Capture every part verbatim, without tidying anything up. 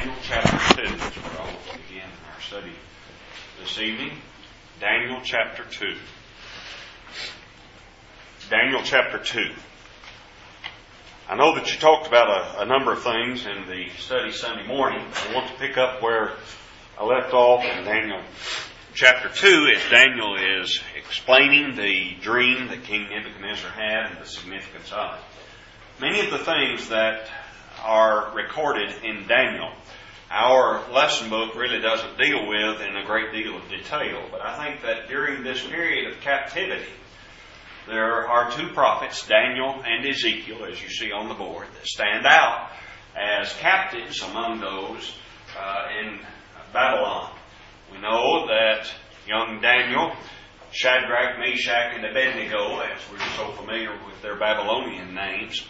Daniel chapter two. That's where I will begin our study this evening. Daniel chapter two. Daniel chapter two. I know that you talked about a, a number of things in the study Sunday morning. I want to pick up where I left off in Daniel chapter two, as Daniel is explaining the dream that King Nebuchadnezzar had and the significance of it. Many of the things that are recorded in Daniel, our lesson book really doesn't deal with in a great deal of detail. But I think that during this period of captivity, there are two prophets, Daniel and Ezekiel, as you see on the board, that stand out as captives among those uh, in Babylon. We know that young Daniel, Shadrach, Meshach, and Abednego, as we're so familiar with their Babylonian names,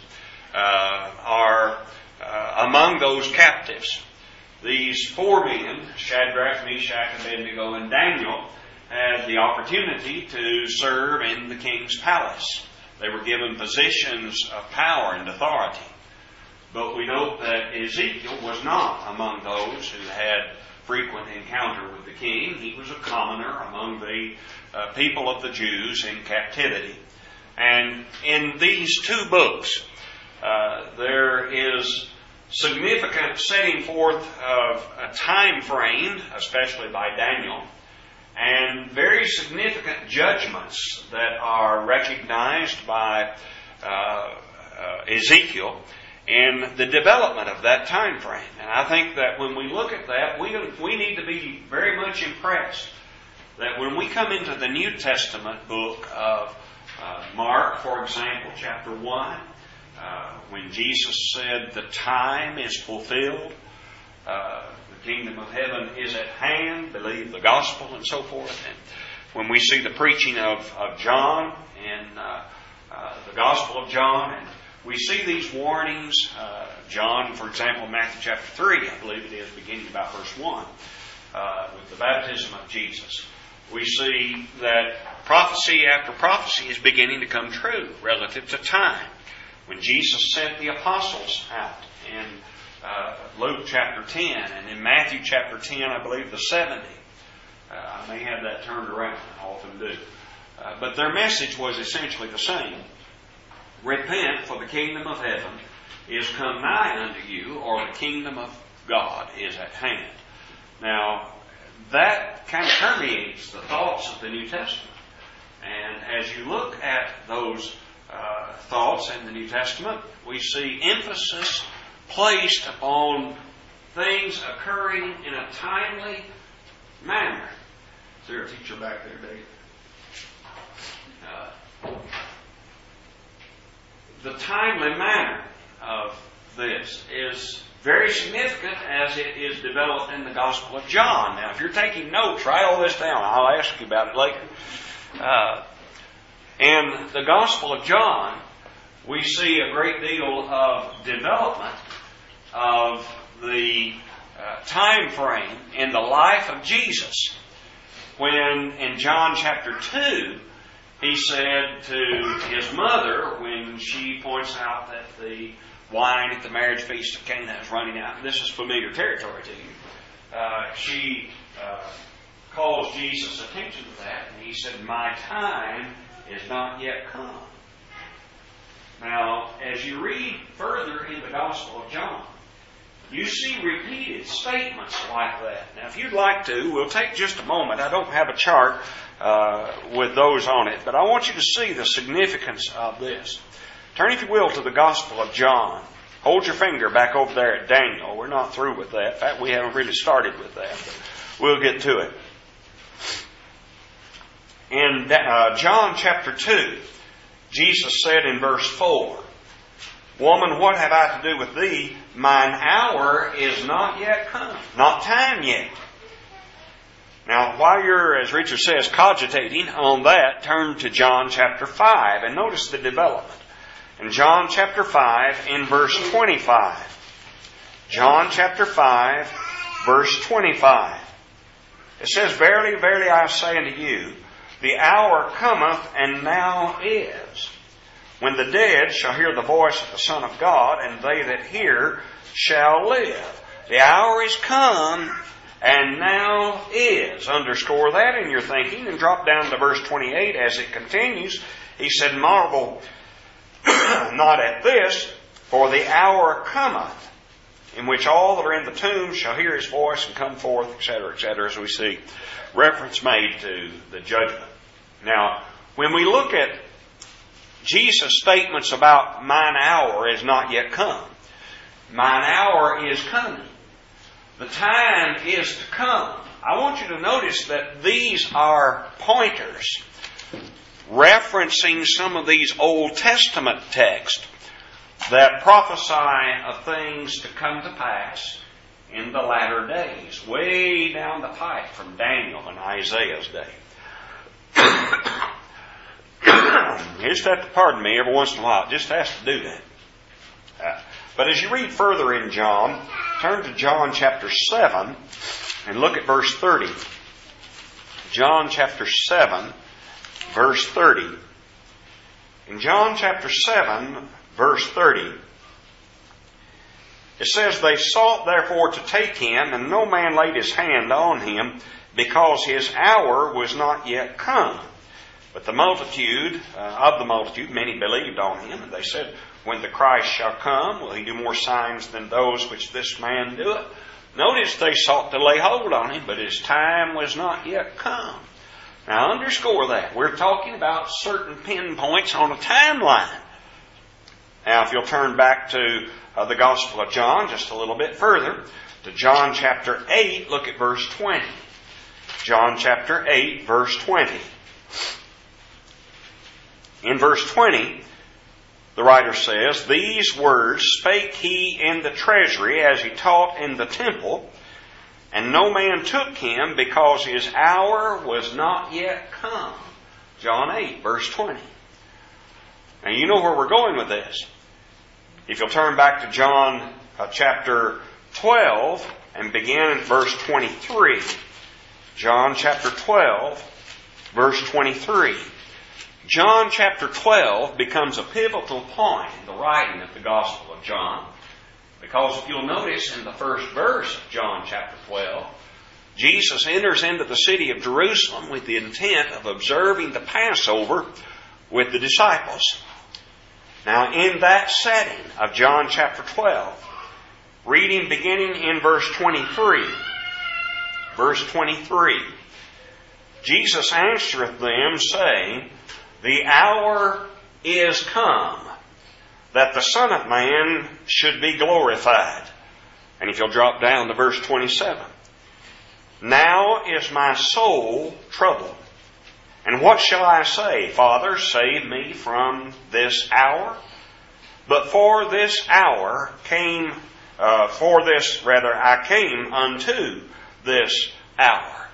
uh, are uh, among those captives. These four men, Shadrach, Meshach, Abednego, and Daniel, had the opportunity to serve in the king's palace. They were given positions of power and authority. But we note that Ezekiel was not among those who had frequent encounter with the king. He was a commoner among the uh, people of the Jews in captivity. And in these two books, uh, there is significant setting forth of a time frame, especially by Daniel, and very significant judgments that are recognized by uh, uh, Ezekiel in the development of that time frame. And I think that when we look at that, we, we need to be very much impressed that when we come into the New Testament book of uh, Mark, for example, chapter one, uh, when Jesus said, "The time is fulfilled, uh, the kingdom of heaven is at hand, believe the gospel," and so forth. And when we see the preaching of, of John in uh, uh, the Gospel of John, and we see these warnings. Uh, John, for example, Matthew chapter three, I believe it is, beginning about verse one, uh, with the baptism of Jesus. We see that prophecy after prophecy is beginning to come true relative to time. When Jesus sent the apostles out in uh, Luke chapter ten, and in Matthew chapter ten, I believe the seventy. Uh, I may have that turned around, I often do. Uh, but their message was essentially the same. Repent, for the kingdom of heaven is come nigh unto you, or the kingdom of God is at hand. Now, that kind of permeates the thoughts of the New Testament. And as you look at those uh, thoughts in the New Testament, we see emphasis placed upon things occurring in a timely manner. Is there a teacher back there, Dave? Uh, The timely manner of this is very significant as it is developed in the Gospel of John. Now, if you're taking notes, write all this down. I'll ask you about it later. Uh, in the Gospel of John, we see a great deal of development of the uh, time frame in the life of Jesus. When in John chapter two, he said to his mother, when she points out that the wine at the marriage feast of Cana is running out, and this is familiar territory to you, uh, she uh, calls Jesus' attention to that, and he said, "My time is not yet come." Now, as you read further in the Gospel of John, you see repeated statements like that. Now, if you'd like to, we'll take just a moment. I don't have a chart uh, with those on it, but I want you to see the significance of this. Turn, if you will, to the Gospel of John. Hold your finger back over there at Daniel. We're not through with that. In fact, we haven't really started with that, but we'll get to it. In uh, John chapter two, Jesus said in verse four, "Woman, what have I to do with thee? Mine hour is not yet come." Not time yet. Now, while you're, as Richard says, cogitating on that, turn to John chapter five and notice the development. In John chapter five, in verse twenty-five. John chapter five, verse twenty-five. It says, "Verily, verily, I say unto you, the hour cometh, and now is, when the dead shall hear the voice of the Son of God, and they that hear shall live. The hour is come, and now is. Underscore that in your thinking and drop down to verse twenty-eight as it continues. He said, marvel not at this, for the hour cometh, in which all that are in the tomb shall hear His voice and come forth, et cetera, et cetera, as we see reference made to the judgment. Now, when we look at Jesus' statements about mine hour is not yet come, mine hour is coming. The time is to come. I want you to notice that these are pointers referencing some of these Old Testament texts that prophesy of things to come to pass in the latter days, way down the pipe from Daniel and Isaiah's day. You just have to pardon me every once in a while. It just has to do that. Uh, but as you read further in John, turn to John chapter seven and look at verse thirty. John chapter seven, verse thirty. In John chapter seven, verse thirty, it says, they sought therefore to take him, and no man laid his hand on him, because his hour was not yet come. But the multitude, uh, of the multitude, many believed on him, and they said, when the Christ shall come, will he do more signs than those which this man doeth? Notice they sought to lay hold on him, but his time was not yet come. Now underscore that. We're talking about certain pinpoints on a timeline. Now if you'll turn back to uh, the Gospel of John just a little bit further, to John chapter eight, look at verse twenty. John chapter eight, verse twenty. In verse twenty, the writer says, these words spake he in the treasury as he taught in the temple, and no man took him, because his hour was not yet come. John eight, verse twenty. Now you know where we're going with this. If you'll turn back to John uh, chapter twelve and begin at verse twenty-three. John chapter twelve, verse twenty-three. John chapter twelve becomes a pivotal point in the writing of the Gospel of John, because if you'll notice in the first verse of John chapter twelve, Jesus enters into the city of Jerusalem with the intent of observing the Passover with the disciples. Now in that setting of John chapter twelve, reading beginning in verse twenty-three, verse twenty-three, Jesus answereth them, saying, the hour is come that the Son of Man should be glorified. And if you'll drop down to verse twenty-seven. Now is my soul troubled. And what shall I say? Father, save me from this hour. But for this hour came, uh, for this, rather, I came unto this hour.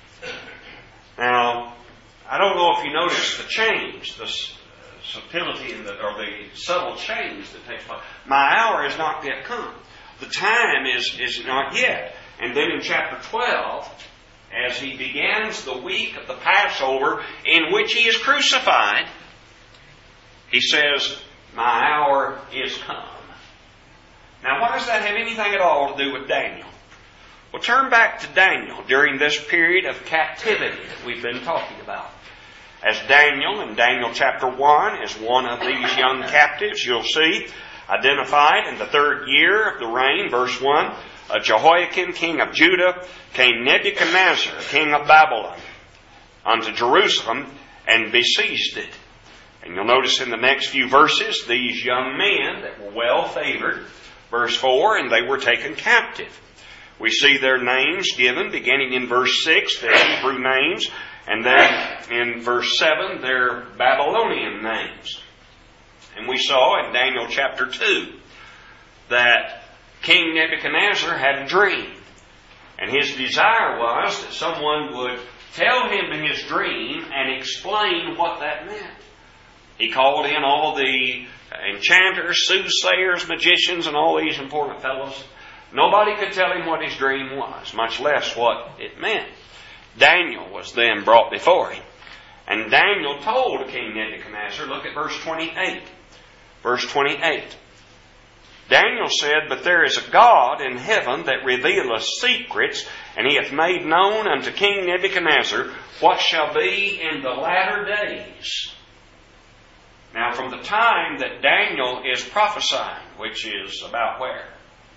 Now, I don't know if you notice the change, the subtlety, in the, or the subtle change that takes place. My hour is not yet come. The time is, is not yet. And then in chapter twelve, as he begins the week of the Passover in which he is crucified, he says, my hour is come. Now, why does that have anything at all to do with Daniel? Well, turn back to Daniel during this period of captivity that we've been talking about. As Daniel in Daniel chapter one is one of these young captives, you'll see, identified in the third year of the reign, verse one, of Jehoiakim, king of Judah, came Nebuchadnezzar, king of Babylon, unto Jerusalem, and besieged it. And you'll notice in the next few verses, these young men that were well favored, verse four, and they were taken captive. We see their names given, beginning in verse six, their Hebrew names, and then in verse seven, their Babylonian names. And we saw in Daniel chapter two that King Nebuchadnezzar had a dream. And his desire was that someone would tell him his dream and explain what that meant. He called in all the enchanters, soothsayers, magicians, and all these important fellows. Nobody could tell him what his dream was, much less what it meant. Daniel was then brought before him. And Daniel told King Nebuchadnezzar, look at verse twenty-eight. Verse twenty-eight. Daniel said, But there is a God in heaven that revealeth secrets, and He hath made known unto King Nebuchadnezzar what shall be in the latter days. Now, from the time that Daniel is prophesying, which is about where?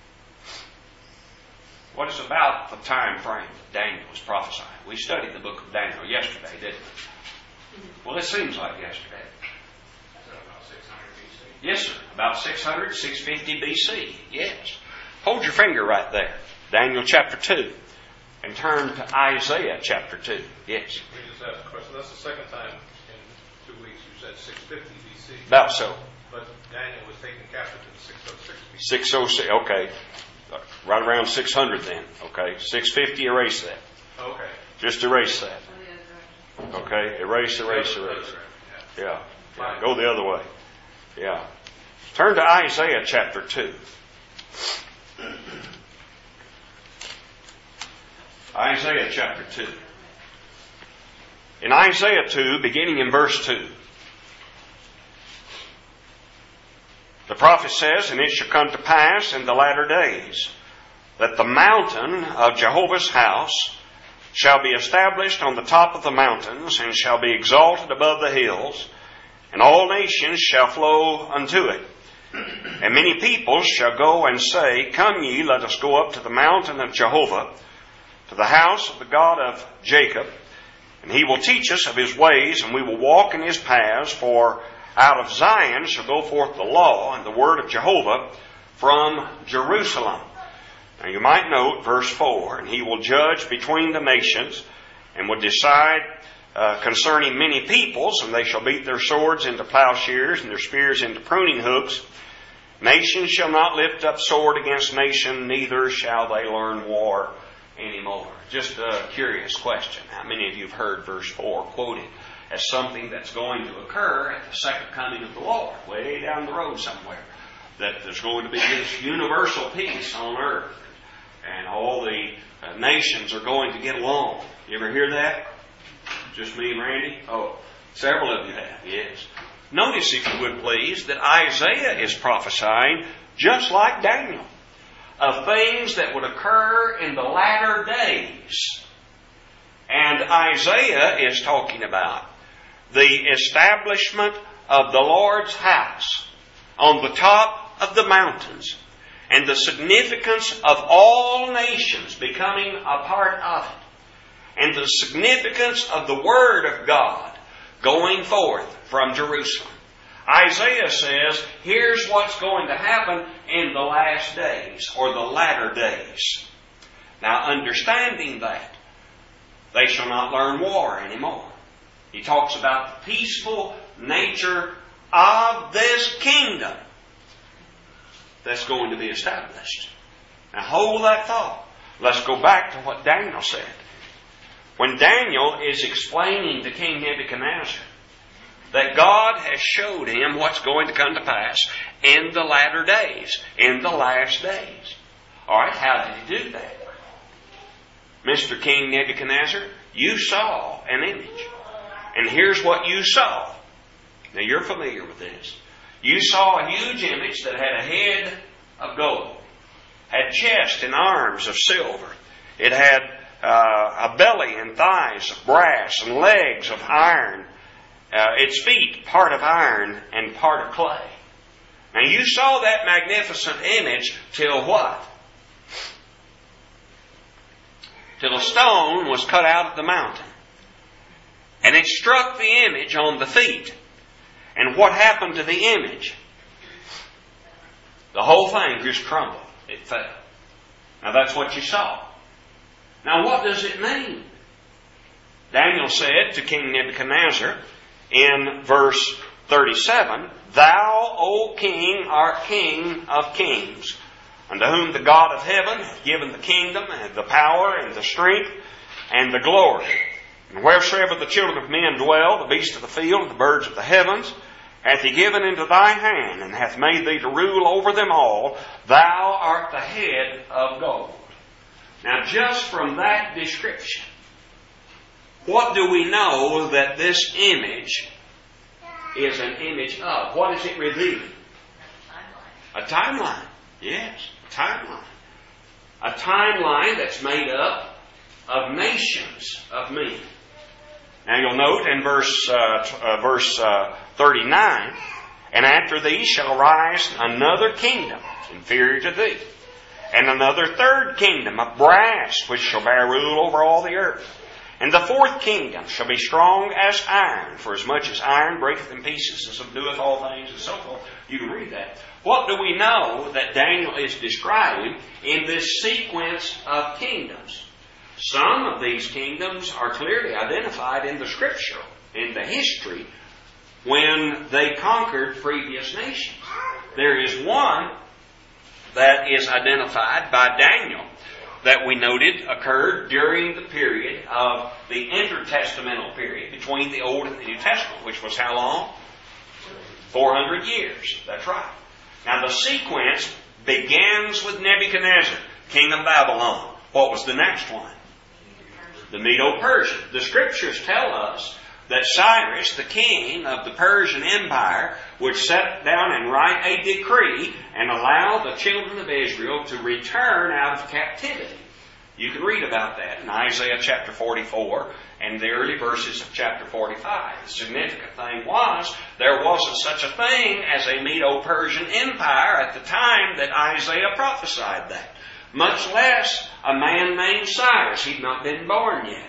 What is about the time frame that Daniel was prophesying? We studied the book of Daniel yesterday, didn't we? Well, it seems like yesterday. About six hundred B C? Yes, sir. About six hundred, six fifty B C. Yes. Hold your finger right there. Daniel chapter two. And turn to Isaiah chapter two. Yes. We just asked a question. That's the second time in two weeks you said six fifty B C. About so. But Daniel was taken captive in six oh six B C. six oh six, okay. Right around six hundred then. Okay. six fifty, erase that. Okay. Just erase that. Okay. Erase, erase, erase. Yeah. Yeah. Go the other way. Yeah. Turn to Isaiah chapter two. Isaiah chapter two. In Isaiah two, beginning in verse two, the prophet says, And it shall come to pass in the latter days that the mountain of Jehovah's house shall be established on the top of the mountains, and shall be exalted above the hills, and all nations shall flow unto it. And many peoples shall go and say, Come ye, let us go up to the mountain of Jehovah, to the house of the God of Jacob, and He will teach us of His ways, and we will walk in His paths, for out of Zion shall go forth the law and the word of Jehovah from Jerusalem. Now you might note verse four, And He will judge between the nations, and will decide uh, concerning many peoples, and they shall beat their swords into plowshares, and their spears into pruning hooks. Nation shall not lift up sword against nation, neither shall they learn war anymore. Just a curious question. How many of you have heard verse four quoted as something that's going to occur at the second coming of the Lord, way down the road somewhere? That there's going to be this universal peace on earth, and all the uh, nations are going to get along. You ever hear that? Just me and Randy? Oh, several of you have, yes. Notice, if you would please, that Isaiah is prophesying, just like Daniel, of things that would occur in the latter days. And Isaiah is talking about the establishment of the Lord's house on the top of the mountains, and the significance of all nations becoming a part of it, and the significance of the Word of God going forth from Jerusalem. Isaiah says, here's what's going to happen in the last days, or the latter days. Now, understanding that, they shall not learn war anymore. He talks about the peaceful nature of this kingdom that's going to be established. Now, hold that thought. Let's go back to what Daniel said. When Daniel is explaining to King Nebuchadnezzar that God has showed him what's going to come to pass in the latter days, in the last days. All right, how did He do that? Mister King Nebuchadnezzar, you saw an image. And here's what you saw. Now, you're familiar with this. You saw a huge image that had a head of gold, had chest and arms of silver. It had uh, a belly and thighs of brass and legs of iron. Uh, its feet, part of iron and part of clay. Now you saw that magnificent image till what? Till a stone was cut out of the mountain. And it struck the image on the feet. And what happened to the image? The whole thing just crumbled. It fell. Now that's what you saw. Now what does it mean? Daniel said to King Nebuchadnezzar in verse thirty-seven, Thou, O King, art King of kings, unto whom the God of heaven hath given the kingdom and the power and the strength and the glory. And wheresoever the children of men dwell, the beasts of the field and the birds of the heavens, hath He given into thy hand, and hath made thee to rule over them all. Thou art the head of gold. Now just from that description, what do we know that this image is an image of? What is it revealing? A timeline. A timeline. Yes, a timeline. A timeline that's made up of nations of men. Now you'll note in verse uh, t- uh, verse uh, thirty-nine, and after thee shall rise another kingdom inferior to thee, and another third kingdom of brass, which shall bear rule over all the earth. And the fourth kingdom shall be strong as iron, for as much as iron breaketh in pieces, and subdueth all things, and so forth. You can read that. What do we know that Daniel is describing in this sequence of kingdoms? Some of these kingdoms are clearly identified in the Scripture, in the history, when they conquered previous nations. There is one that is identified by Daniel that we noted occurred during the period of the intertestamental period between the Old and the New Testament, which was how long? four hundred years. That's right. Now the sequence begins with Nebuchadnezzar, king of Babylon. What was the next one? The Medo-Persian. The Scriptures tell us that Cyrus, the king of the Persian Empire, would set down and write a decree and allow the children of Israel to return out of captivity. You can read about that in Isaiah chapter forty-four and the early verses of chapter forty-five. The significant thing was there wasn't such a thing as a Medo-Persian Empire at the time that Isaiah prophesied that. Much less a man named Cyrus. He'd not been born yet.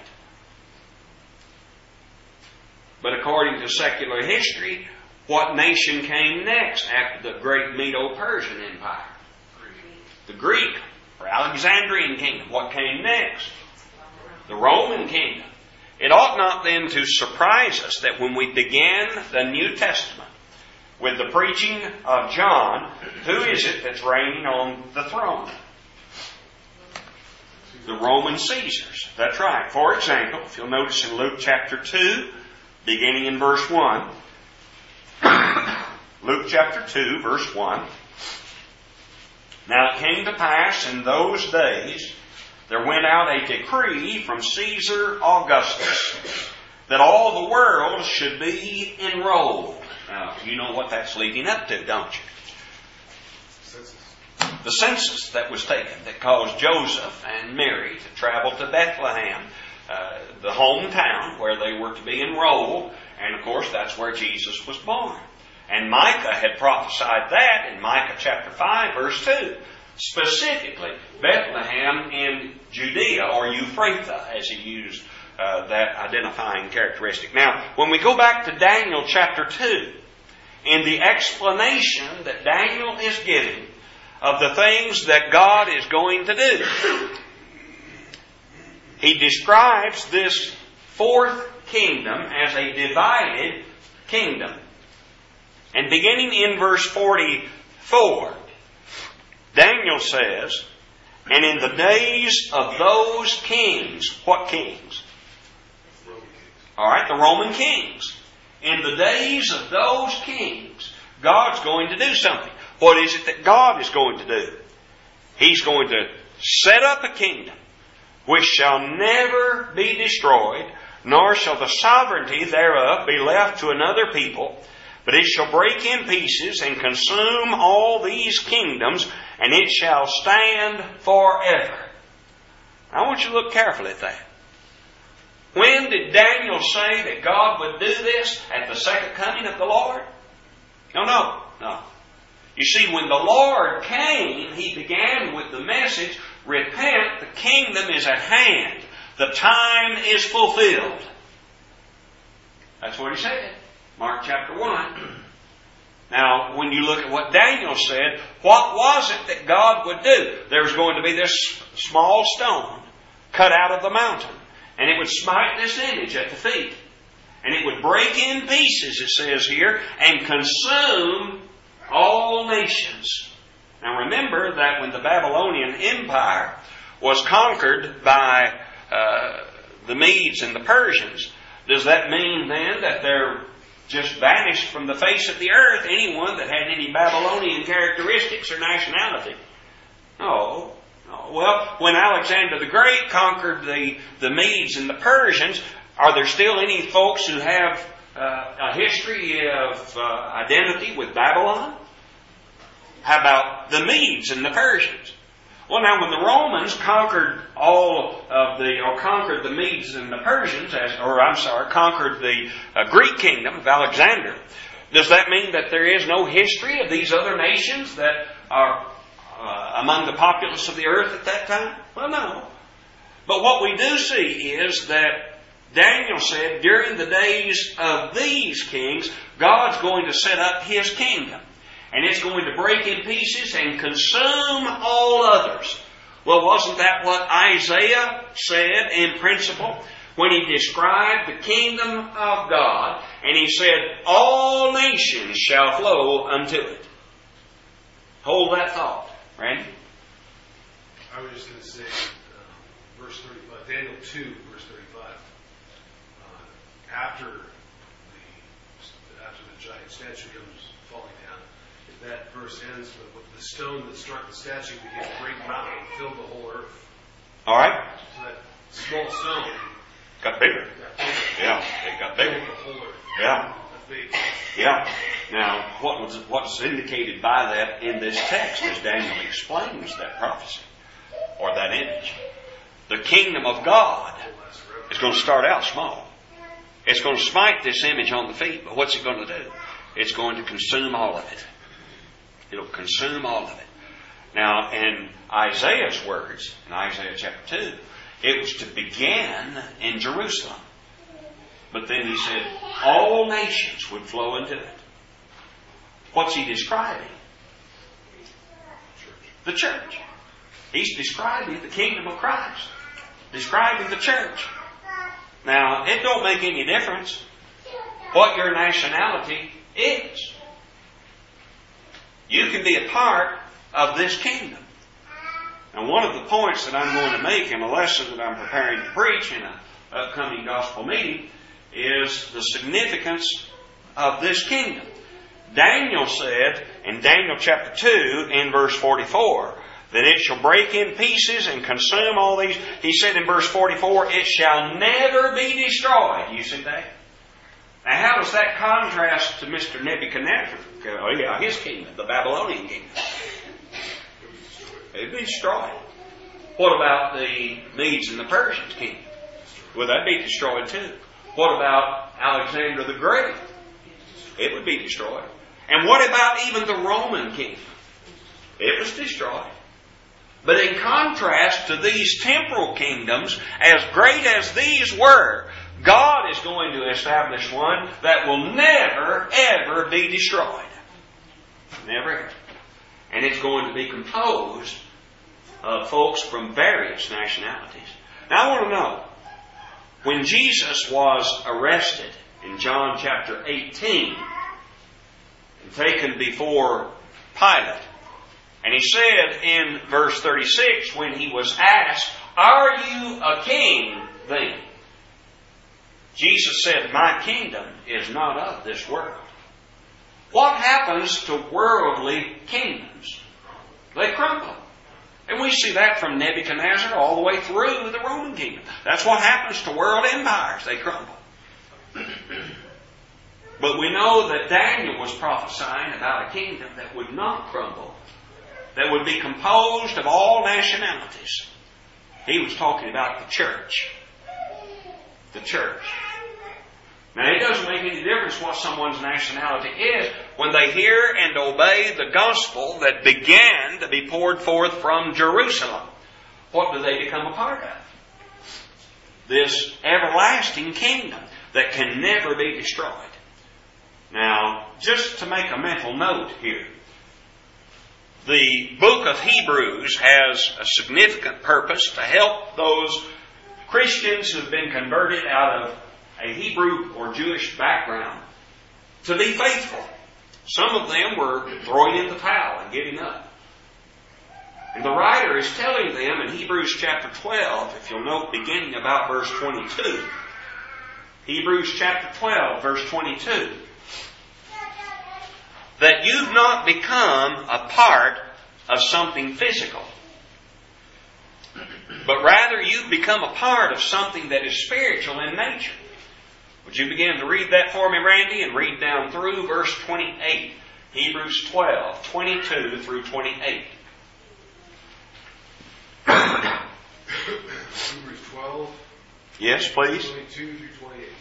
But according to secular history, what nation came next after the great Medo-Persian Empire? The Greek or Alexandrian kingdom. What came next? The Roman kingdom. It ought not then to surprise us that when we begin the New Testament with the preaching of John, who is it that's reigning on the throne? The Roman Caesars. That's right. For example, if you'll notice in Luke chapter two, beginning in verse one, Luke chapter two, verse one, now it came to pass in those days, there went out a decree from Caesar Augustus, that all the world should be enrolled. Now, you know what that's leading up to, don't you? The census that was taken that caused Joseph and Mary to travel to Bethlehem, uh, the hometown where they were to be enrolled. And of course, that's where Jesus was born. And Micah had prophesied that in Micah chapter five, verse two. Specifically, Bethlehem in Judea, or Euphrathah, as he used uh, that identifying characteristic. Now, when we go back to Daniel chapter two, in the explanation that Daniel is giving of the things that God is going to do, he describes this fourth kingdom as a divided kingdom. And beginning in verse forty-four, Daniel says, and in the days of those kings, what kings? Alright, the Roman kings. In the days of those kings, God's going to do something. What is it that God is going to do? He's going to set up a kingdom which shall never be destroyed, nor shall the sovereignty thereof be left to another people, but it shall break in pieces and consume all these kingdoms, and it shall stand forever. I want you to look carefully at that. When did Daniel say that God would do this? At the second coming of the Lord? No, no, no. You see, when the Lord came, He began with the message, repent, the kingdom is at hand. The time is fulfilled. That's what He said. Mark chapter one. Now, when you look at what Daniel said, what was it that God would do? There was going to be this small stone cut out of the mountain, and it would smite this image at the feet. And it would break in pieces, it says here, and consume all nations. Now remember that when the Babylonian Empire was conquered by uh, the Medes and the Persians, does that mean then that they're just vanished from the face of the earth anyone that had any Babylonian characteristics or nationality? No. no. Well, when Alexander the Great conquered the, the Medes and the Persians, are there still any folks who have uh, a history of uh, identity with Babylon? How about the Medes and the Persians? Well, now when the Romans conquered all of the, or conquered the Medes and the Persians, as, or I'm sorry, conquered the uh, Greek kingdom of Alexander, does that mean that there is no history of these other nations that are uh, among the populace of the earth at that time? Well, no. But what we do see is that Daniel said during the days of these kings, God's going to set up His kingdom. And it's going to break in pieces and consume all others. Well, wasn't that what Isaiah said in principle when he described the kingdom of God? And he said, all nations shall flow unto it. Hold that thought. Randy? I was just going to say, uh, verse thirty-five, Daniel two, verse thirty-five. Uh, after the after the giant statue comes falling down, that verse ends with the stone that struck the statue became a great mountain and filled the whole earth. All right. So that small stone got bigger. got bigger. Yeah, it got bigger. Filled the whole earth. Yeah. That's big. Yeah. Now, what was what's indicated by that in this text as Daniel explains that prophecy or that image? The kingdom of God is going to start out small. It's going to smite this image on the feet, but what's it going to do? It's going to consume all of it. It'll consume all of it. Now, in Isaiah's words, in Isaiah chapter two, it was to begin in Jerusalem. But then he said, all nations would flow into it. What's he describing? The church. He's describing the kingdom of Christ. Describing the church. Now, it don't make any difference what your nationality is. You can be a part of this kingdom. And one of the points that I'm going to make in a lesson that I'm preparing to preach in an upcoming gospel meeting is the significance of this kingdom. Daniel said in Daniel chapter two in verse forty-four that it shall break in pieces and consume all these. He said in verse forty-four, it shall never be destroyed. You see that? Now how does that contrast to Mister Nebuchadnezzar? Oh yeah, his kingdom, the Babylonian kingdom. It'd be destroyed. What about the Medes and the Persians kingdom? Well, that'd be destroyed too. What about Alexander the Great? It would be destroyed. And what about even the Roman kingdom? It was destroyed. But in contrast to these temporal kingdoms, as great as these were, God is going to establish one that will never, ever be destroyed. Never, ever. And it's going to be composed of folks from various nationalities. Now I want to know, when Jesus was arrested in John chapter eighteen and taken before Pilate, and he said in verse thirty-six, when he was asked, are you a king then? Jesus said, my kingdom is not of this world. What happens to worldly kingdoms? They crumble. And we see that from Nebuchadnezzar all the way through the Roman kingdom. That's what happens to world empires. They crumble. But we know that Daniel was prophesying about a kingdom that would not crumble, that would be composed of all nationalities. He was talking about the church. The church. Now, it doesn't make any difference what someone's nationality is when they hear and obey the gospel that began to be poured forth from Jerusalem. What do they become a part of? This everlasting kingdom that can never be destroyed. Now, just to make a mental note here, the book of Hebrews has a significant purpose to help those Christians who have been converted out of a Hebrew or Jewish background to be faithful. Some of them were throwing in the towel and giving up. And the writer is telling them in Hebrews chapter twelve, if you'll note beginning about verse twenty-two, Hebrews chapter twelve, verse twenty-two, that you've not become a part of something physical, but rather you've become a part of something that is spiritual in nature. Would you begin to read that for me, Randy, and read down through verse twenty-eight? Hebrews twelve, twenty-two through twenty-eight. Hebrews twelve, Yes, please. twenty-two through twenty-eight.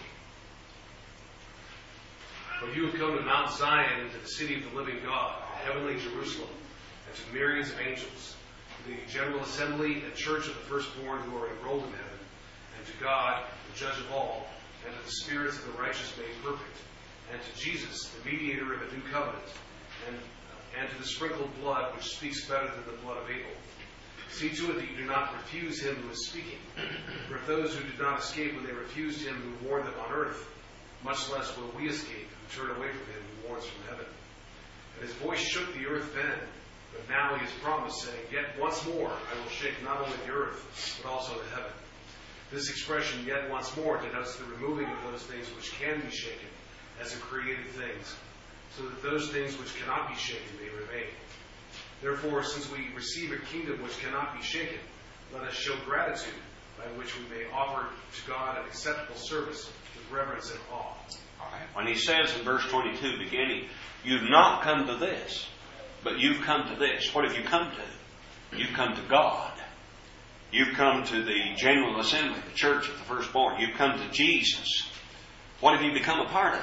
But you have come to Mount Zion and to the city of the living God, the heavenly Jerusalem, and to myriads of angels, to the general assembly and church of the firstborn who are enrolled in heaven, and to God, the judge of all, and to the spirits of the righteous made perfect, and to Jesus, the mediator of a new covenant, and, and to the sprinkled blood which speaks better than the blood of Abel. See to it that you do not refuse him who is speaking. For if those who did not escape when they refused him who warned them on earth, much less will we escape who turn away from him who warns from heaven. And his voice shook the earth then, but now he has promised, saying, Yet once more I will shake not only the earth, but also the heaven. This expression, yet once more, denotes the removing of those things which can be shaken, as of created things, so that those things which cannot be shaken may remain. Therefore, since we receive a kingdom which cannot be shaken, let us show gratitude by which we may offer to God an acceptable service with reverence and awe. All right. When he says in verse twenty-two, beginning, you've not come to this, but you've come to this. What have you come to? You've come to God. You've come to the general assembly, the church of the firstborn. You've come to Jesus. What have you become a part of?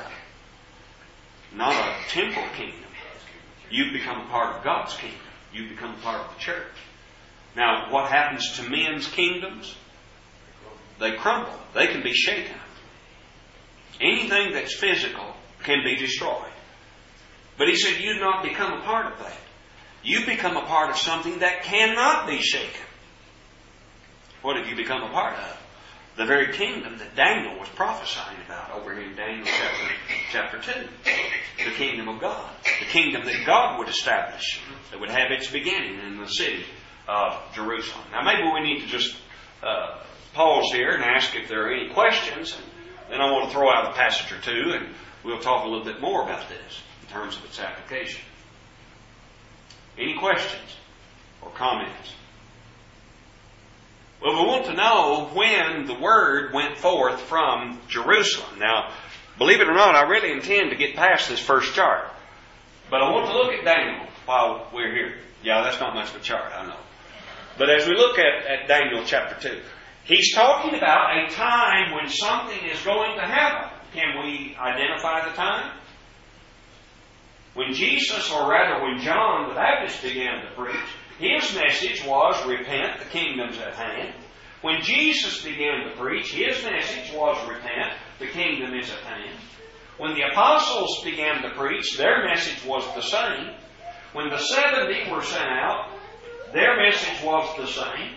Not a temporal kingdom. You've become a part of God's kingdom. You've become a part of the church. Now, what happens to men's kingdoms? They crumble. They can be shaken. Anything that's physical can be destroyed. But he said, you've not become a part of that. You've become a part of something that cannot be shaken. What have you become a part of? The very kingdom that Daniel was prophesying about over here in Daniel chapter, chapter two. The kingdom of God. The kingdom that God would establish. That would have its beginning in the city of Jerusalem. Now maybe we need to just uh, pause here and ask if there are any questions. And then I want to throw out a passage or two and we'll talk a little bit more about this in terms of its application. Any questions or comments? Well, we want to know when the word went forth from Jerusalem. Now, believe it or not, I really intend to get past this first chart. But I want to look at Daniel while we're here. Yeah, that's not much of a chart, I know. But as we look at, at Daniel chapter two, he's talking about a time when something is going to happen. Can we identify the time? When Jesus, or rather when John the Baptist began to preach, his message was, repent, the kingdom's at hand. When Jesus began to preach, his message was, repent, the kingdom is at hand. When the apostles began to preach, their message was the same. When the seventy were sent out, their message was the same.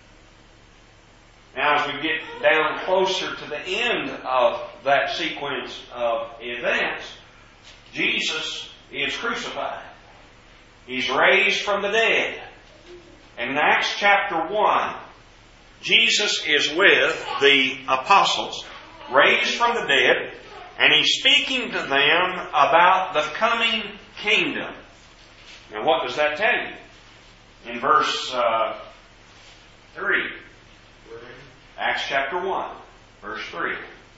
Now, as we get down closer to the end of that sequence of events, Jesus is crucified. He's raised from the dead. And in Acts chapter one, Jesus is with the apostles, raised from the dead, and he's speaking to them about the coming kingdom. Now, what does that tell you? In verse uh, three, Acts chapter one, verse three.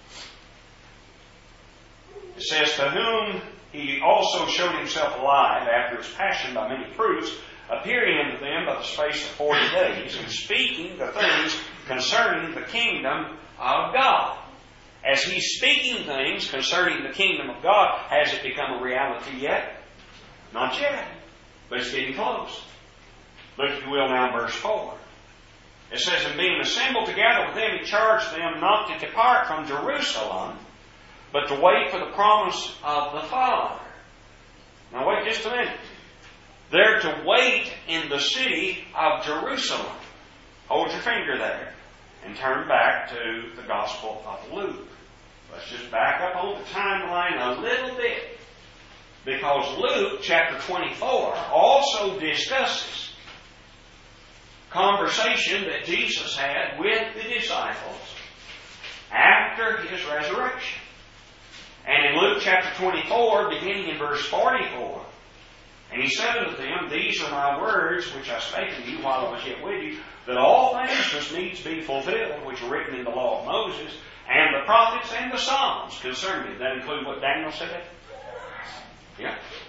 It says, to whom he also showed himself alive after his passion by many proofs, appearing unto them by the space of forty days, and speaking the things concerning the kingdom of God. As he's speaking things concerning the kingdom of God, has it become a reality yet? Not yet. But it's getting close. Look, if you will, now in verse four. It says, and being assembled together with them, he charged them not to depart from Jerusalem, but to wait for the promise of the Father. Now wait just a minute. They're to wait in the city of Jerusalem. Hold your finger there and turn back to the Gospel of Luke. Let's just back up on the timeline a little bit. Because Luke chapter twenty-four also discusses conversation that Jesus had with the disciples after his resurrection. And in Luke chapter twenty-four, beginning in verse forty-four, and he said unto them, these are my words which I spake unto you while I was yet with you, that all things must needs be fulfilled, which are written in the law of Moses, and the prophets and the Psalms concerning it. That include what Daniel said? Yeah.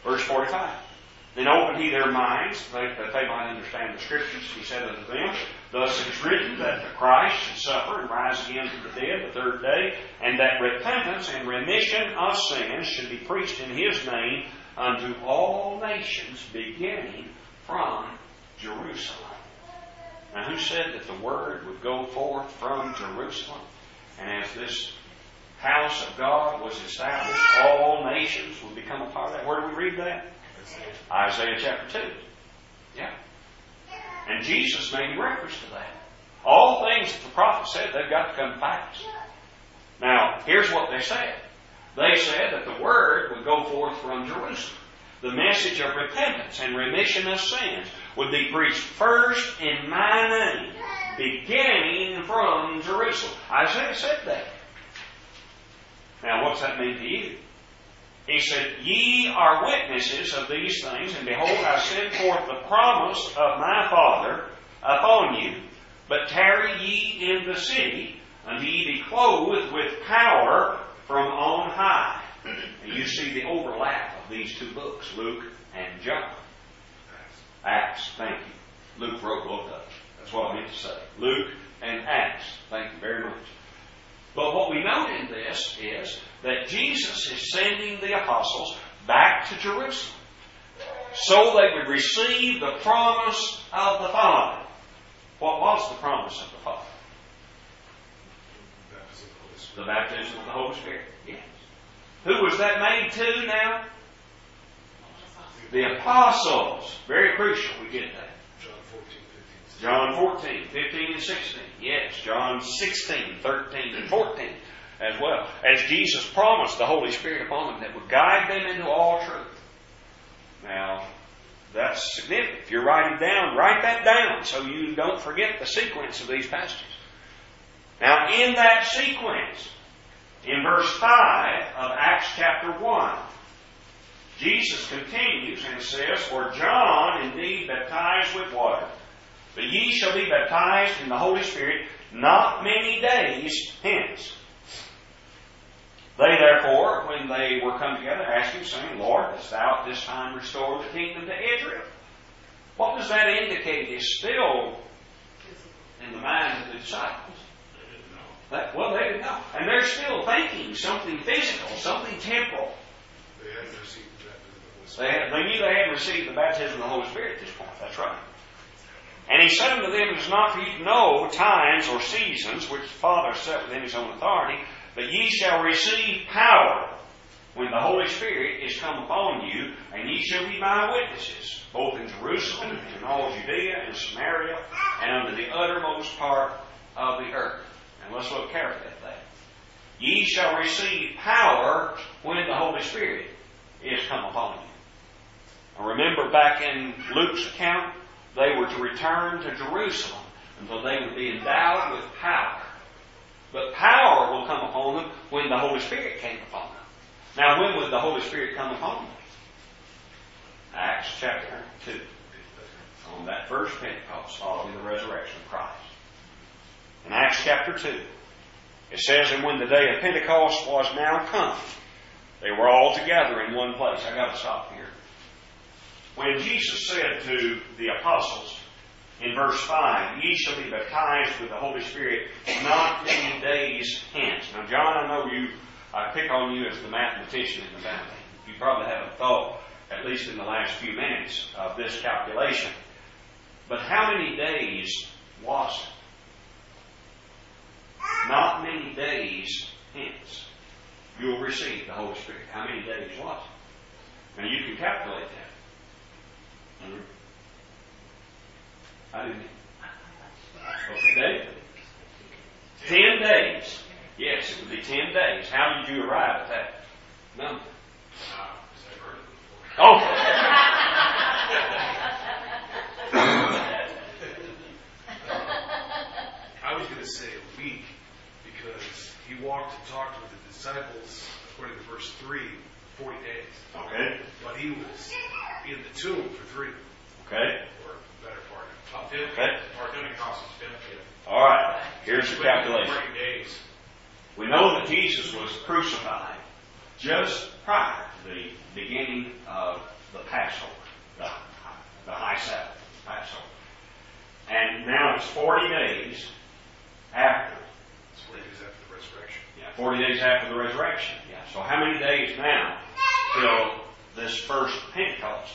Verse forty-five. Then opened he their minds, that they might understand the Scriptures. He said unto them, Thus it is written that the Christ should suffer and rise again from the dead the third day, and that repentance and remission of sins should be preached in His name unto all nations, beginning from Jerusalem. Now, who said that the Word would go forth from Jerusalem? And as this house of God was established, all nations would become a part of that. Where do we read that? Isaiah chapter two. Yeah. And Jesus made reference to that. All things that the prophet said, they've got to come to pass. Now, here's what they said. They said that the Word would go forth from Jerusalem. The message of repentance and remission of sins would be preached first in my name, beginning from Jerusalem. Isaiah said that. Now, what's that mean to you? He said, Ye are witnesses of these things, and behold, I send forth the promise of my Father upon you. But tarry ye in the city, until ye be clothed with power from on high. And you see the overlap of these two books, Luke and John. Acts, thank you. Luke wrote both of them. That's what I meant to say. Luke and Acts. Thank you very much. But what we note in this is that Jesus is sending the apostles back to Jerusalem so they would receive the promise of the Father. What was the promise of the Father? The baptism of the Holy Spirit. Yes. Who was that made to now? The apostles. Very crucial we get that. John fourteen, fifteen and sixteen. Yes, John sixteen, thirteen and fourteen as well. As Jesus promised the Holy Spirit upon them that would guide them into all truth. Now, that's significant. If you're writing down, write that down so you don't forget the sequence of these passages. Now, in that sequence, in verse five of Acts chapter one, Jesus continues and says, For John indeed baptized with water, but ye shall be baptized in the Holy Spirit not many days hence. They therefore, when they were come together, asked him, saying, Lord, dost thou at this time restore the kingdom to Israel? What does that indicate is still in the mind of the disciples? They didn't know. That, well, they didn't know. And they're still thinking something physical, something temporal. They hadn't received the baptism of the Holy They, Spirit. had, they knew they hadn't received the baptism of the Holy Spirit at this point. That's right. And he said unto them, It is not for you to know times or seasons which the Father set within His own authority, but ye shall receive power when the Holy Spirit is come upon you, and ye shall be my witnesses, both in Jerusalem, and in all Judea and Samaria, and unto the uttermost part of the earth. And let's look carefully at that. Ye shall receive power when the Holy Spirit is come upon you. Now remember back in Luke's account, they were to return to Jerusalem until they would be endowed with power. But power will come upon them when the Holy Spirit came upon them. Now, when would the Holy Spirit come upon them? Acts chapter two. On that first Pentecost, following the resurrection of Christ. In Acts chapter two, it says, And when the day of Pentecost was now come, they were all together in one place. I got to stop here. When Jesus said to the apostles in verse five, Ye shall be baptized with the Holy Spirit not many days hence. Now, John, I know you, I pick on you as the mathematician in the family. You probably haven't thought, at least in the last few minutes, of this calculation. But how many days was it? Not many days hence. You'll receive the Holy Spirit. How many days was it? Now, you can calculate that. I didn't. Okay, David? Ten days. Yes, it would be ten days. How did you arrive at that number? Oh! I was going to say a week because he walked and talked with the disciples, according to verse three, forty days. Okay. But he was in the tomb for three. Okay. Or better part. About fifty. Okay. Our Pentecost is fifty. All right. Here's the calculation. Forty days. We know that Jesus was crucified just prior to the beginning of the Passover, the, the high Sabbath, Passover. And now it's forty days after. It's forty days after the resurrection. Yeah, forty days after the resurrection. Yeah. So how many days now till this first Pentecost?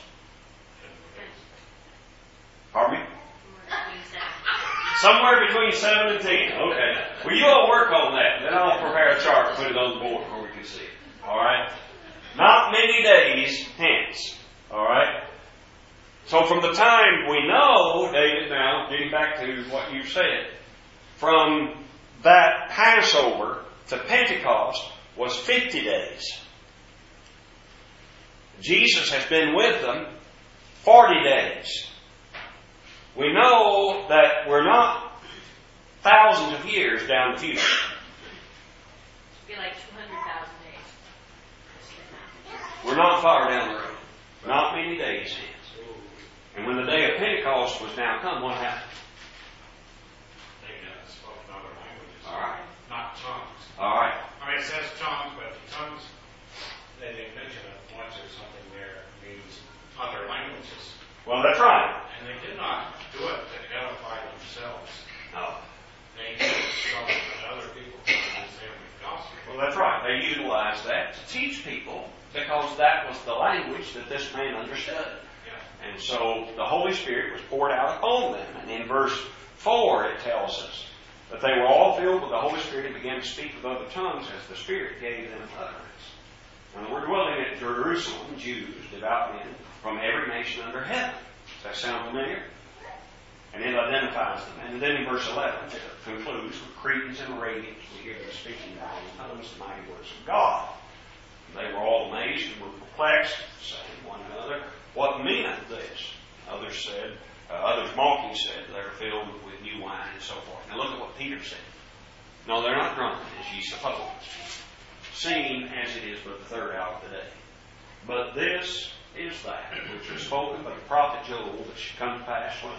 Pardon me? Somewhere between seven and ten. Okay. Well, you all work on that. Then I'll prepare a chart and put it on the board where we can see it. All right? Not many days hence. All right? So from the time we know, David, now, getting back to what you said, from that Passover to Pentecost was fifty days. Jesus has been with them forty days. We know that we're not thousands of years down the future. It'd be like two hundred thousand days. We're not far down the road. Not many days hence. And when the day of Pentecost was now come, what happened? They uh, spoke in other languages. All right. Not tongues. All right. I mean, it says tongues, but tongues, they didn't mention it once or something there. It means other languages. Well, that's right. And they did not do it to edify themselves. No. They did it so that other people could understand the gospel. Well, that's right. They utilized that to teach people because that was the language that this man understood. Yeah. And so the Holy Spirit was poured out upon them. And in verse four it tells us that they were all filled with the Holy Spirit and began to speak with other tongues as the Spirit gave them utterance. And we're dwelling at Jerusalem, Jews, devout men, from every nation under heaven. Does that sound familiar? And it identifies them. And then in verse eleven, it concludes with Cretans and Arabians. We hear them speaking in their own tongues the mighty words of God. And they were all amazed and were perplexed, saying one another, what meaneth this? Others said, uh, others mocking said, they're filled with new wine and so forth. Now look at what Peter said. No, they're not drunk, as ye suppose, seeing as it is but the third hour of the day. But this is that which was spoken by the prophet Joel that should come to pass when?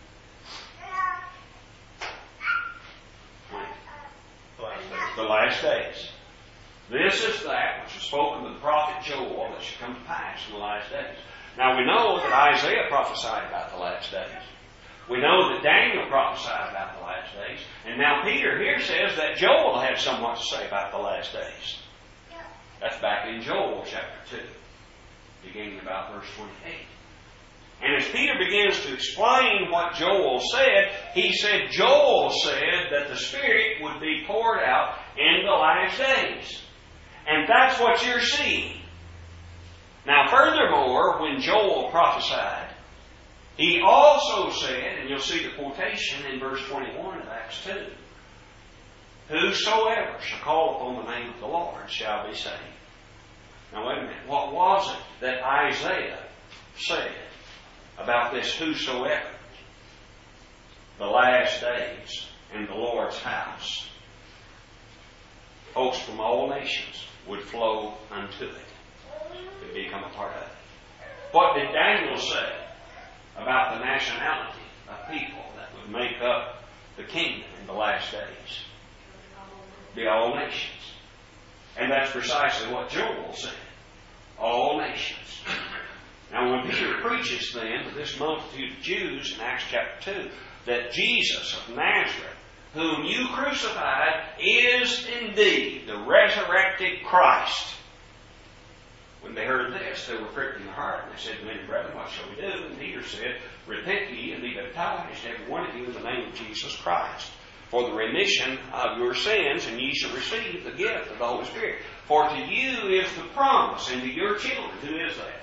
When? The last days. The last days. This is that which was spoken by the prophet Joel that should come to pass in the last days. Now we know that Isaiah prophesied about the last days. We know that Daniel prophesied about the last days. And now Peter here says that Joel had somewhat to say about the last days. That's back in Joel chapter two, beginning about verse twenty-eight. And as Peter begins to explain what Joel said, he said Joel said that the Spirit would be poured out in the last days. And that's what you're seeing. Now furthermore, when Joel prophesied, he also said, and you'll see the quotation in verse twenty-one of Acts two, whosoever shall call upon the name of the Lord shall be saved. Now wait a minute. What was it that Isaiah said about this whosoever? The last days and the Lord's house. Folks from all nations would flow unto it to become a part of it. What did Daniel say about the nationality of people that would make up the kingdom in the last days? Be all nations. And that's precisely what Joel said. All nations. Now when Peter preaches then to this multitude of Jews in Acts chapter two that Jesus of Nazareth, whom you crucified, is indeed the resurrected Christ. When they heard this, they were pricked in the heart, and they said, men and brethren, what shall we do? And Peter said, repent ye and be baptized, every one of you, in the name of Jesus Christ, for the remission of your sins, and ye shall receive the gift of the Holy Spirit. For to you is the promise, and to your children. Who is that?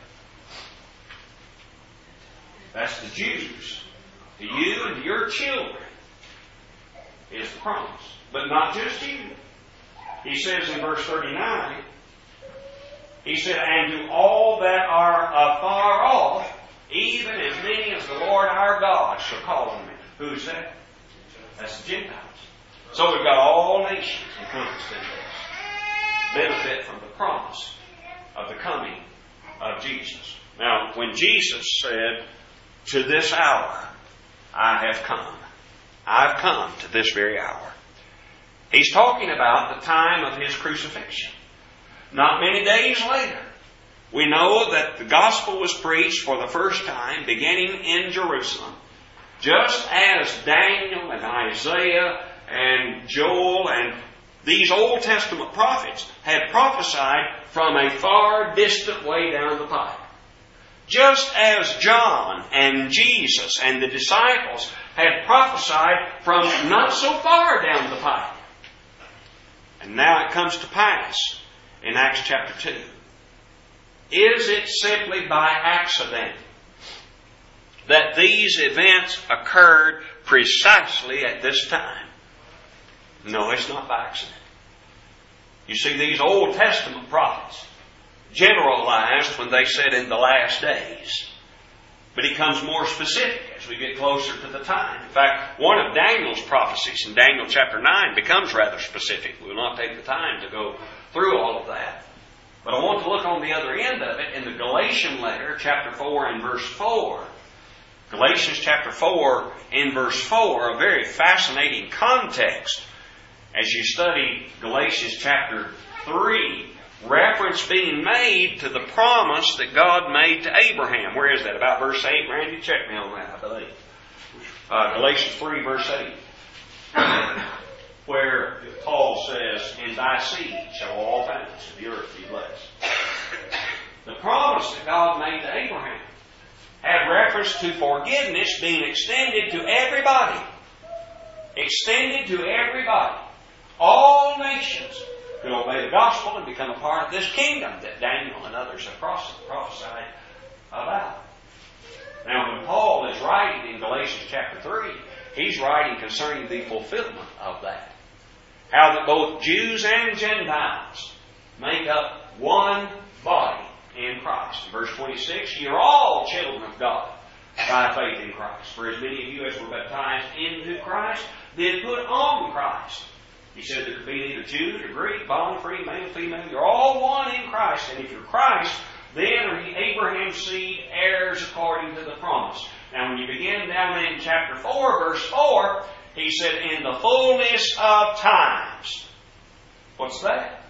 That's the Jews. To you and to your children is the promise. But not just you. He says in verse thirty-nine, he said, and to all that are afar off, even as many as the Lord our God shall call on me. Who's that? That's the Gentiles. So we've got all nations encompassed in this. Benefit from the promise of the coming of Jesus. Now, when Jesus said, to this hour I have come. I've come to this very hour. He's talking about the time of His crucifixion. Not many days later. we know that the gospel was preached for the first time beginning in Jerusalem. Just as Daniel and Isaiah and Joel and these Old Testament prophets had prophesied from a far distant way down the pipe. Just as John and Jesus and the disciples had prophesied from not so far down the pipe. And now it comes to pass in Acts chapter two. Is it simply by accident that these events occurred precisely at this time? No, it's not by accident. You see, these Old Testament prophets generalized when they said in the last days. But he comes more specific as we get closer to the time. In fact, one of Daniel's prophecies in Daniel chapter nine becomes rather specific. We will not take the time to go through all of that. But I want to look on the other end of it in the Galatian letter, chapter four and verse four. Galatians chapter four in verse four, a very fascinating context. As you study Galatians chapter three, reference being made to the promise that God made to Abraham. Where is that? About verse eight. Randy, check me on that, I believe. Uh, Galatians three, verse eight. Where Paul says, "In thy seed shall all families of the earth be blessed." The promise that God made to Abraham had reference to forgiveness being extended to everybody. Extended to everybody. All nations who obey the gospel and become a part of this kingdom that Daniel and others have prophesied about. Now, when Paul is writing in Galatians chapter three, he's writing concerning the fulfillment of that. How that both Jews and Gentiles make up one body in Christ. In verse twenty-six, "Ye are all children of God by faith in Christ. For as many of you as were baptized into Christ did put on Christ." He said there could be neither Jew nor Greek, bond, free, male, female. You're all one in Christ. And if you're Christ, then are ye Abraham's seed, heirs according to the promise. Now when you begin down in chapter four, verse four, he said, "In the fullness of times." What's that?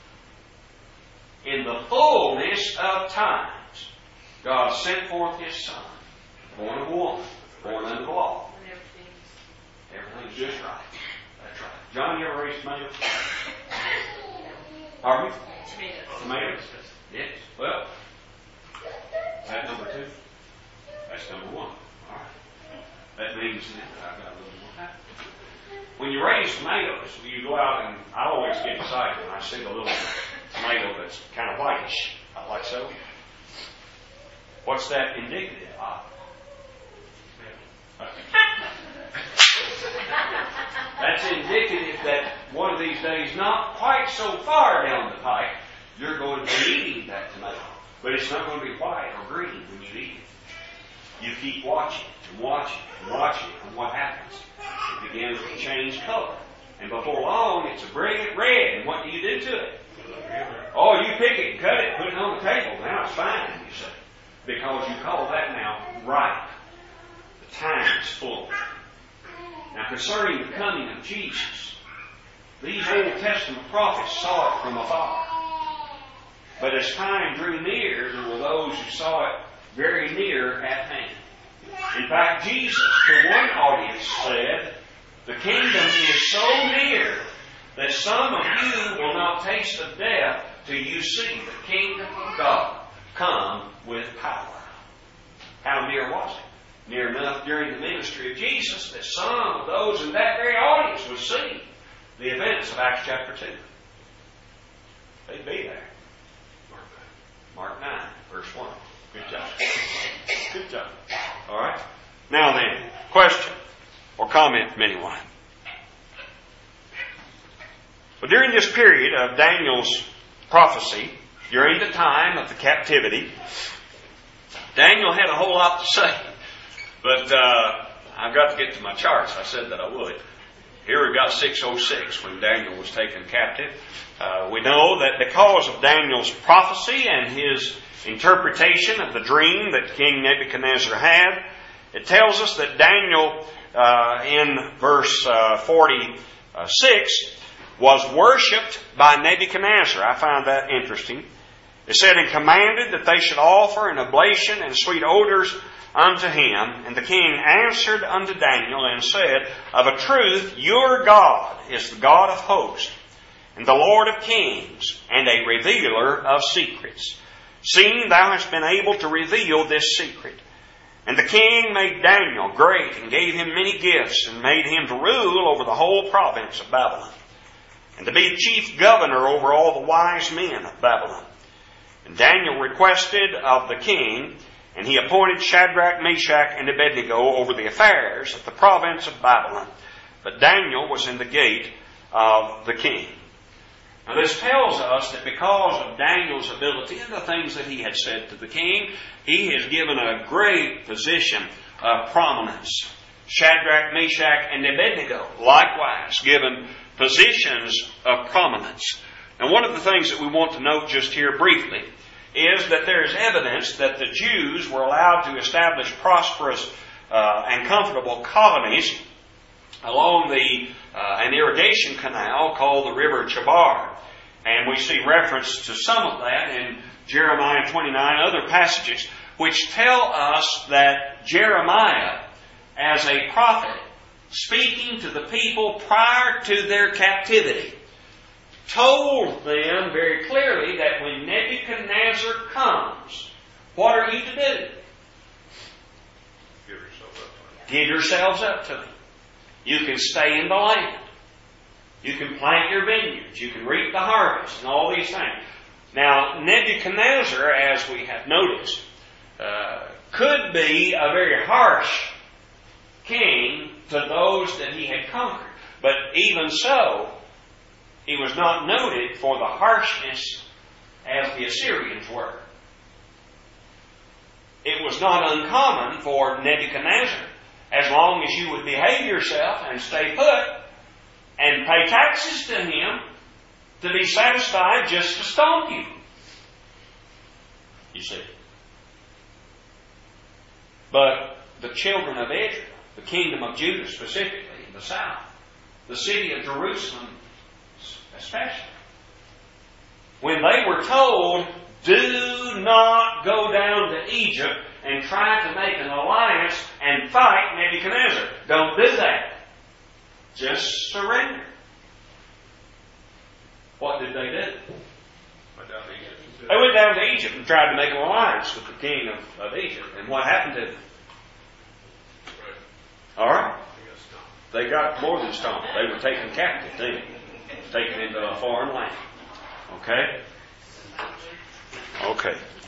In the fullness of times, God sent forth His Son, born of a woman, born under the law. Everything's just right. That's right. John, you ever raised tomatoes? Pardon me? Tomatoes. Tomatoes? Yes. Well, that's number two. That's number one. All right. That means that I've got a little more time. When you raise tomatoes, you go out and I always get excited when I see the little tomato that's kind of whitish, like so. What's that indicative of? That's indicative that one of these days, not quite so far down the pike, you're going to be eating that tomato. But it's not going to be white or green when you eat it. You keep watching and watching and watching, and what happens? It begins to change color. And before long, it's a brilliant red. And what do you do to it? Oh, you pick it, cut it, put it on the table. Now it's fine, you say. Because you call that now ripe. The time is full. Now, concerning the coming of Jesus, these Old Testament prophets saw it from afar. But as time drew near, there were those who saw it very near at hand. In fact, Jesus, to one audience, said, "The kingdom is so near that some of you will not taste of death till you see the kingdom of God come with power." How near was it? Near enough during the ministry of Jesus that some of those in that very audience would see the events of Acts chapter two. They'd be there. Mark nine, verse one. Good job. Good job. All right. Now then, question or comment from anyone. Well, during this period of Daniel's prophecy, during the time of the captivity, Daniel had a whole lot to say. But uh, I've got to get to my charts. I said that I would. Here we've got six oh six when Daniel was taken captive. Uh, we know that because of Daniel's prophecy and his interpretation of the dream that King Nebuchadnezzar had, it tells us that Daniel, uh, in verse uh, forty-six, was worshipped by Nebuchadnezzar. I find that interesting. It said, and commanded that they should offer an oblation and sweet odors unto him. And the king answered unto Daniel and said, of a truth, your God is the God of hosts, and the Lord of kings, and a revealer of secrets, seeing thou hast been able to reveal this secret. And the king made Daniel great, and gave him many gifts, and made him to rule over the whole province of Babylon, and to be chief governor over all the wise men of Babylon. And Daniel requested of the king, and he appointed Shadrach, Meshach, and Abednego over the affairs of the province of Babylon. But Daniel was in the gate of the king. Now this tells us that because of Daniel's ability and the things that he had said to the king, he is given a great position of prominence. Shadrach, Meshach, and Abednego likewise given positions of prominence. Now one of the things that we want to note just here briefly is that there is evidence that the Jews were allowed to establish prosperous uh, and comfortable colonies along the uh, an irrigation canal called the River Chabar. And we see reference to some of that in Jeremiah twenty-nine, other passages, which tell us that Jeremiah, as a prophet, speaking to the people prior to their captivity, told them very clearly that when Nebuchadnezzar comes, what are you to do? Give yourself up to him. Give yourselves up to him. You can stay in the land. You can plant your vineyards. You can reap the harvest and all these things. Now, Nebuchadnezzar, as we have noticed, uh, could be a very harsh king to those that he had conquered. But even so, he was not noted for the harshness as the Assyrians were. It was not uncommon for Nebuchadnezzar, as long as you would behave yourself and stay put and pay taxes to him, to be satisfied just to stomp you. You see. But the children of Israel, the kingdom of Judah specifically, in the south, the city of Jerusalem especially, when they were told, do not go down to Egypt and try to make an alliance and fight Nebuchadnezzar. Don't do that. Just surrender. What did they do? Went down to Egypt. They went down to Egypt and tried to make an alliance with the king of, of Egypt. And what happened to them? Right. All right. They got stomped. They got more than stomped. They were taken captive, then. Taken into a foreign land. Okay? Okay.